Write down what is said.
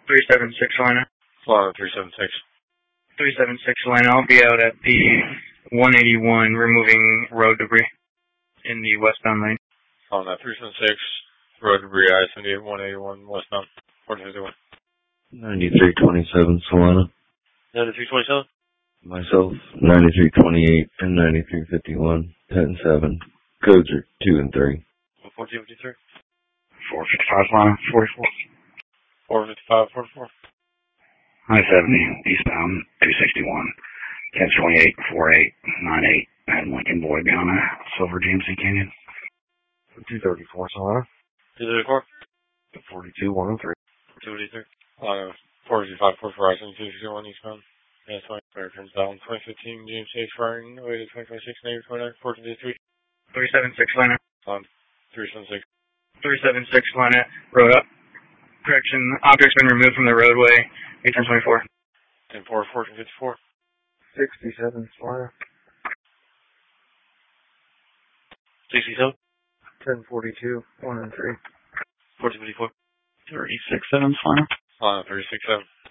376 Lina. Solana 376. 376 Lina. I'll be out at the 181 removing road debris in the westbound lane. Solana 376. Road debris I-78 181 westbound. 451. 9327 Solana. 9327. Myself, 9328 and 9351. 10-7. Codes are 2 and 3. 1453. 455 Solana. 44. 455, 44. I-70 eastbound 261. 1028 4898. Had Lincoln Boy down at Silver GMC Canyon. 234 Solana. 234. 42 103. 283. 455, 44 I-71 eastbound. Yeah, 20. Fire turns down. 2015 GMC firing away to 2026 negative 29. 1453. 376 Lina. 376. 376 Lina. Road up. Correction. Object's been removed from the roadway. 824. 10-4, 1454. 67 Solana. 67. 1042 1 and 3. 1454. 36-7 Solana. 36-7.